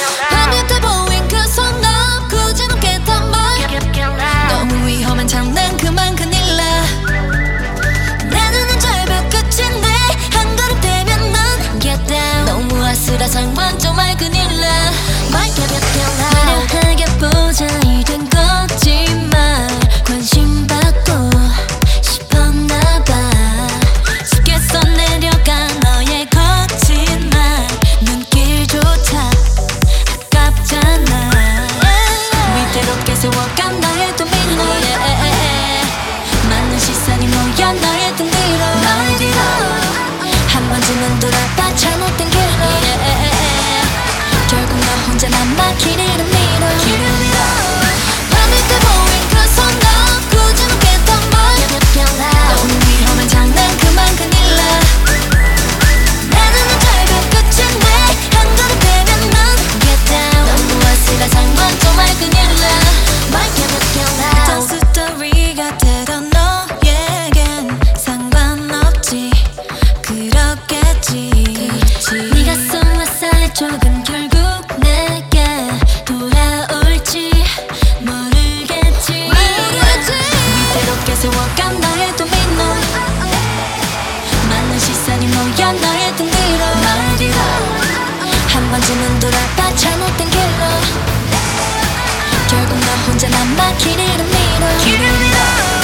밤 밑에 보인 그 손너 굳이 놓겠단 말 너무 위험한 장난 그만 큰일 나 내 눈은 절벽 끝인데 한 걸음 되면 넌 get down 너무 아슬아슬한 건 정말 큰일 나 화려하게 보자 이된 거짓말 관심 받고 싶었나봐 쉽게 써내려가 너의 거친 말 눈길조차 아깝잖아 위태롭게 세워간 너의 두 민호 맞는 시선이 모여 너의 등 뒤로 한 번쯤은 돌아봐 잘못된 길로 결국 너 혼자 남아 길 잃은 미로 밤 밑에 보인 그 손 너 굳이 놓겠단 말 너무 위험한 장난 그만 큰일 나 내 눈은 절벽 끝인데 한 걸음 되면 넌 get down 너무 아슬아슬한 건 정말 큰일 나 어떤 스토리 같아도 너에겐 상관없지 그렇겠지 네가 쏜맛살 조금 결국 내게 돌아올지 모르겠지 위태롭게 세워간 너의 도미노 맞는 시선이 모여 너의 등 뒤로 한 번쯤은 돌아봐 잘못된 길로 결국 너 혼자 남아 길 잃은 미로